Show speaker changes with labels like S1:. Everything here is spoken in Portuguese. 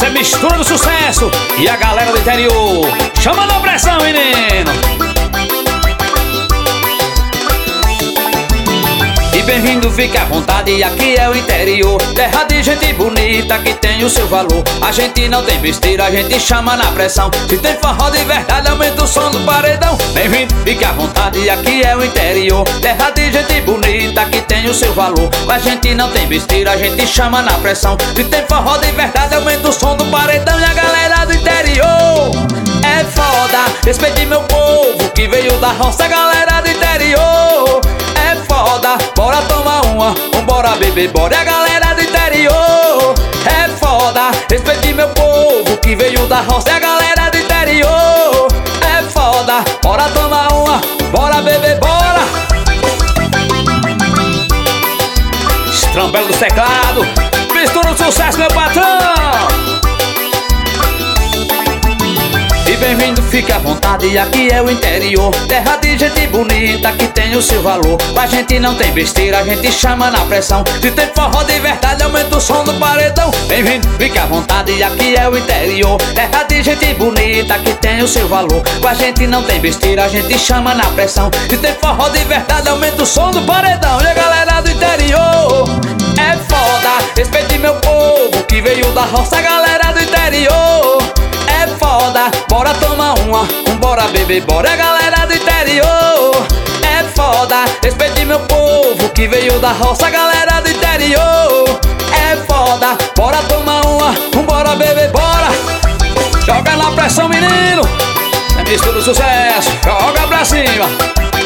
S1: Essa é mistura do sucesso e a galera do interior chama na pressão, menino. E bem-vindo, fica à vontade, aqui é o interior, terra de gente bonita que tem o seu valor. A gente não tem besteira, a gente chama na pressão. Se tem forró de verdade, aumenta o som do paredão. Bem-vindo, fica à vontade, aqui é o interior, terra de gente bonita que tem o seu valor. A gente não tem besteira, a gente chama na pressão. Se tem forró de verdade, aumenta o som do paredão. E a galera do interior é foda, respeite meu povo que veio da roça. A galera do interior é foda, bora tomar uma, vambora beber, bora. E a galera do interior é foda, respeite meu povo que veio da roça. E a galera do interior é foda, bora tomar uma, bora beber, bora. Estrambelo do teclado, mistura o sucesso, meu patrão. E bem-vindo, fique à vontade, aqui é o interior, terra de gente bonita que tem o seu valor. A gente não tem besteira, a gente chama na pressão. Se tem forró de verdade, aumenta o som do paredão. Bem-vindo, fique à vontade, aqui é o interior, terra de gente bonita que tem o seu valor. A gente não tem besteira, a gente chama na pressão. Se tem forró de verdade, aumenta o som do paredão. E a galera do interior é foda, respeite meu povo que veio da roça. A galera do interior é foda, bora tomar uma, bora beber, bora. A galera do interior é foda, respeite meu povo que veio da roça. A galera do interior é foda, bora tomar uma, bora beber, bora. Joga na pressão, menino, é mistura do sucesso, joga pra cima.